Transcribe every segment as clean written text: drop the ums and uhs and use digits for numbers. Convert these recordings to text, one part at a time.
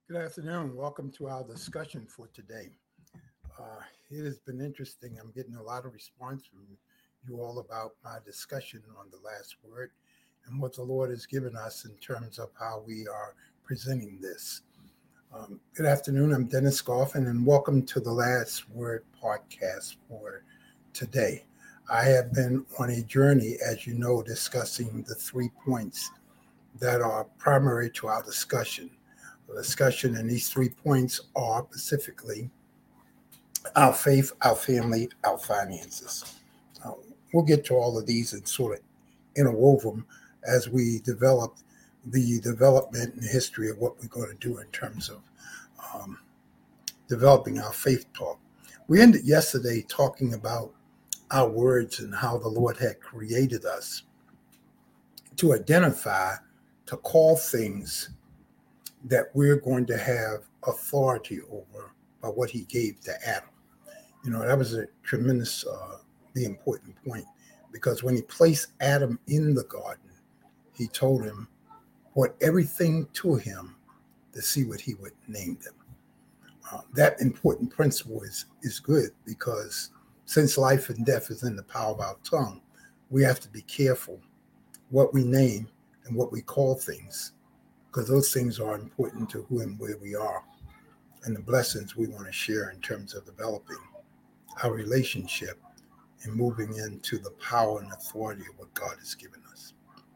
Good afternoon. Welcome to our discussion for today. It has been interesting. I'm getting a lot of response from you all about my discussion on the last word and what the Lord has given us in terms of how we are presenting this. Good afternoon. I'm Dennis Goffin, and welcome to the Last Word podcast for today. I have been on a journey, as you know, discussing the 3 points that are primary to our discussion. The discussion in these 3 points are specifically our faith, our family, our finances. Uh, we'll get to all of these and sort of interwove them as we develop the development and history of what we're going to do in terms of um, developing our faith talk. We ended yesterday talking about our words and how the Lord had created us to identify, to call things that we're going to have authority over by what he gave to Adam. That was a tremendous, the important point, because when he placed Adam in the garden, he told him what everything to him to see what he would name them. That important principle is good because since life and death is in the power of our tongue, we have to be careful what we name and what we call things, because those things are important to who and where we are and the blessings we want to share in terms of developing our relationship and moving into the power and authority of what God has given us.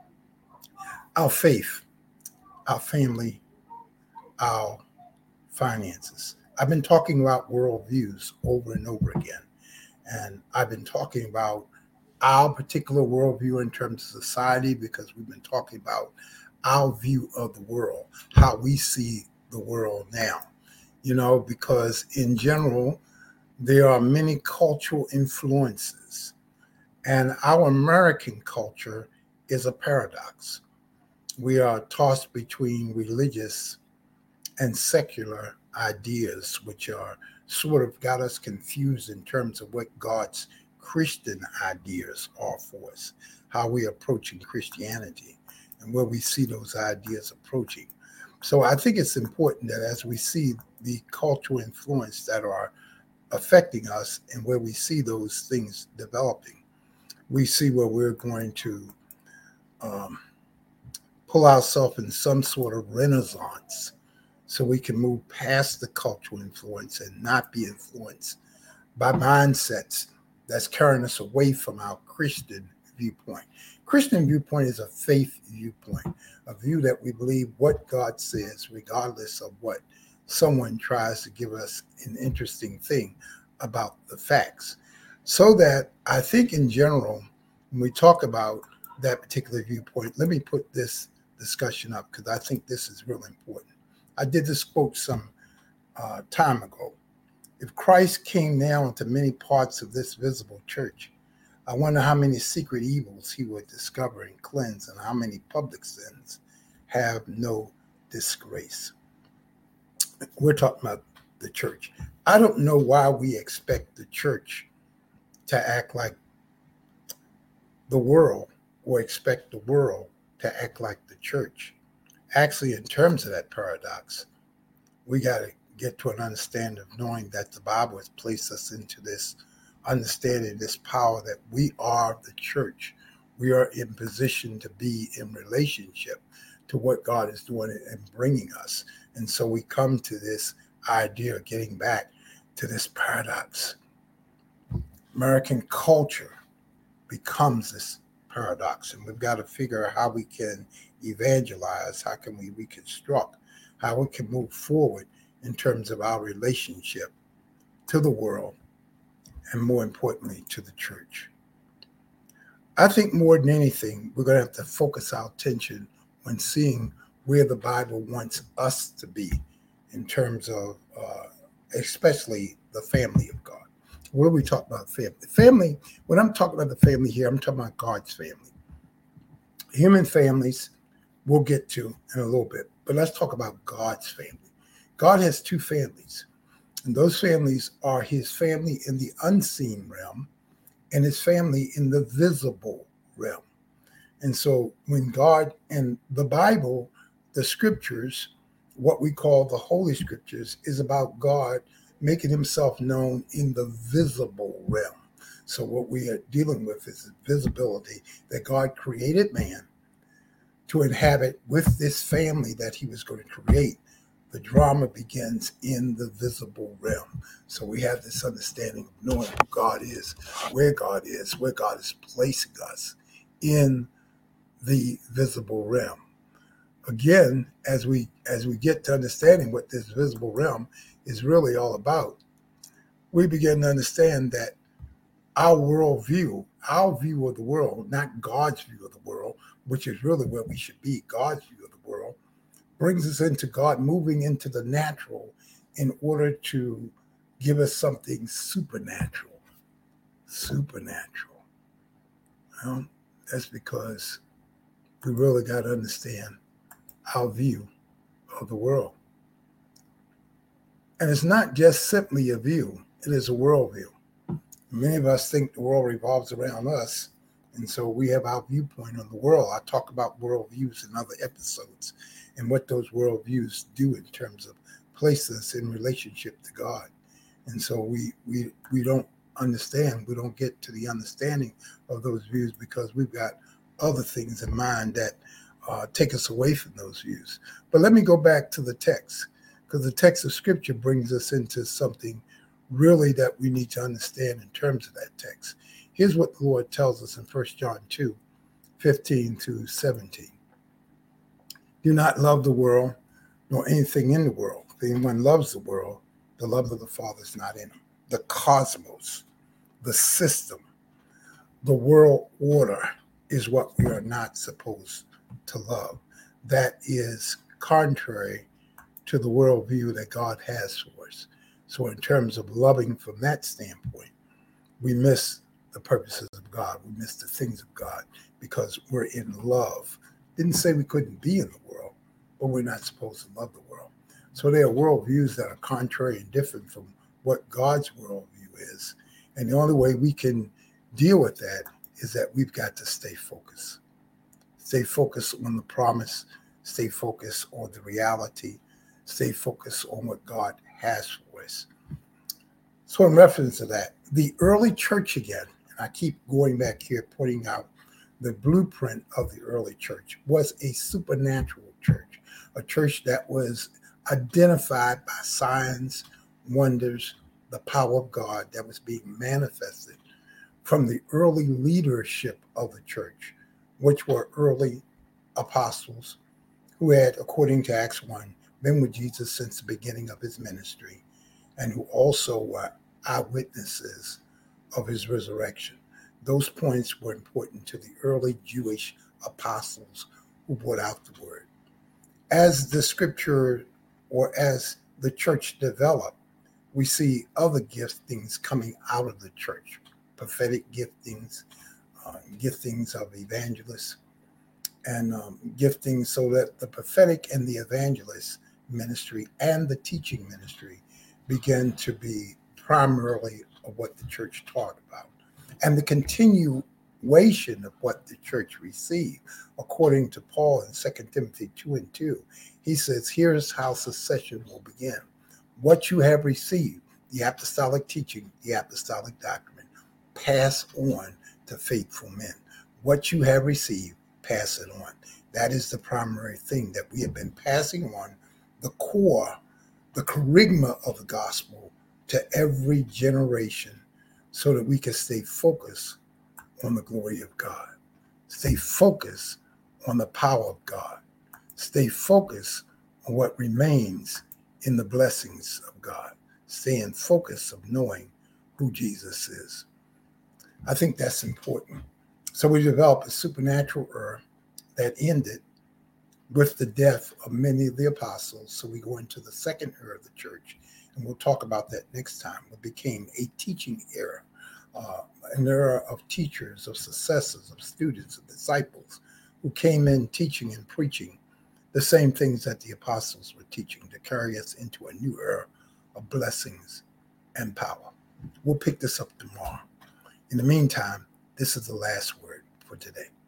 Our faith, our family, our finances. I've been talking about worldviews over and over again. And I've been talking about our particular worldview in terms of society because we've been talking about our view of the world, how we see the world now. Because in general, there are many cultural influences, and our American culture is a paradox. We are tossed between religious and secular ideas, which are sort of got us confused in terms of what God's Christian ideas are for us, how we're approaching Christianity, and where we see those ideas approaching. So I think it's important that as we see the cultural influence that are affecting us and where we see those things developing, we see where we're going to um, pull ourselves in some sort of renaissance so we can move past the cultural influence and not be influenced by mindsets that's carrying us away from our Christian viewpoint. Christian viewpoint is a faith viewpoint, a view that we believe what God says, regardless of what someone tries to give us an interesting thing about the facts. So that I think in general, when we talk about that particular viewpoint, let me put this discussion up because I think this is real important. I did this quote some time ago. If Christ came now into many parts of this visible church, I wonder how many secret evils he would discover and cleanse, and how many public sins have no disgrace. We're talking about the church. I don't know why we expect the church to act like the world or expect the world to act like the church. Actually, in terms of that paradox, we got to get to an understanding of knowing that the Bible has placed us into this understanding, this power that we are the church. We are in position to be in relationship to what God is doing and bringing us. And so we come to this idea of getting back to this paradox. American culture becomes this paradox, and we've got to figure out how we can evangelize, how can we reconstruct, how we can move forward in terms of our relationship to the world and, more importantly, to the church. I think more than anything, we're going to have to focus our attention when seeing where the Bible wants us to be in terms of especially the family of God. What are we talking about? Family. Family, when I'm talking about the family here, I'm talking about God's family. Human families we'll get to in a little bit, but let's talk about God's family. God has two families, and those families are his family in the unseen realm and his family in the visible realm. And so when God and the Bible, the scriptures what we call the Holy Scriptures is about God making himself known in the visible realm. So what we are dealing with is visibility, that God created man to inhabit with this family that he was going to create. The drama begins in the visible realm. So we have this understanding of knowing who God is, where God is placing us in the visible realm. Again, as we get to understanding what this visible realm is really all about, we begin to understand that our worldview, our view of the world, not God's view of the world, which is really where we should be, God's view of the world, brings us into God moving into the natural in order to give us something supernatural. Supernatural. Well, that's because we really got to understand our view of the world. And it's not just simply a view, it is a worldview. Many of us think the world revolves around us, and so we have our viewpoint on the world. I talk about worldviews in other episodes and what those worldviews do in terms of placing us in relationship to God. And so we don't understand, we don't get to the understanding of those views because we've got other things in mind that take us away from those views. But let me go back to the text, because the text of Scripture brings us into something really that we need to understand in terms of that text. Here's what the Lord tells us in 1 John 2, 15 to 17. Do not love the world, nor anything in the world. If anyone loves the world, the love of the Father is not in him. The cosmos, the system, the world order is what we are not supposed to love. That is contrary to the worldview that God has for us. So in terms of loving from that standpoint, we miss the purposes of God. We miss the things of God because we're in love. Didn't say we couldn't be in the world, but we're not supposed to love the world. So there are worldviews that are contrary and different from what God's worldview is. And the only way we can deal with that is that we've got to stay focused. Stay focused on the promise. Stay focused on the reality. Stay focused on what God has for us. So in reference to that, the early church again, and I keep going back here pointing out the blueprint of the early church, was a supernatural church, a church that was identified by signs, wonders, the power of God that was being manifested from the early leadership of the church, which were early apostles who had, according to Acts 1, been with Jesus since the beginning of his ministry, and who also were eyewitnesses of his resurrection. Those points were important to the early Jewish apostles who brought out the word. As the scripture or as the church developed, we see other giftings coming out of the church, prophetic giftings, giftings of evangelists, and giftings so that the prophetic and the evangelist ministry and the teaching ministry began to be primarily of what the church taught about. And the continuation of what the church received, according to Paul in 2 Timothy 2 and 2, he says, here's how succession will begin. What you have received, the apostolic teaching, the apostolic doctrine, pass on to faithful men. What you have received, pass it on. That is the primary thing that we have been passing on, the core, the charisma of the gospel to every generation so that we can stay focused on the glory of God, stay focused on the power of God, stay focused on what remains in the blessings of God, stay in focus of knowing who Jesus is. I think that's important. So we developed a supernatural era that ended with the death of many of the apostles. So we go into the second era of the church, and we'll talk about that next time. It became a teaching era, an era of teachers, of successors, of students, of disciples who came in teaching and preaching the same things that the apostles were teaching to carry us into a new era of blessings and power. We'll pick this up tomorrow. In the meantime, this is the last word for today.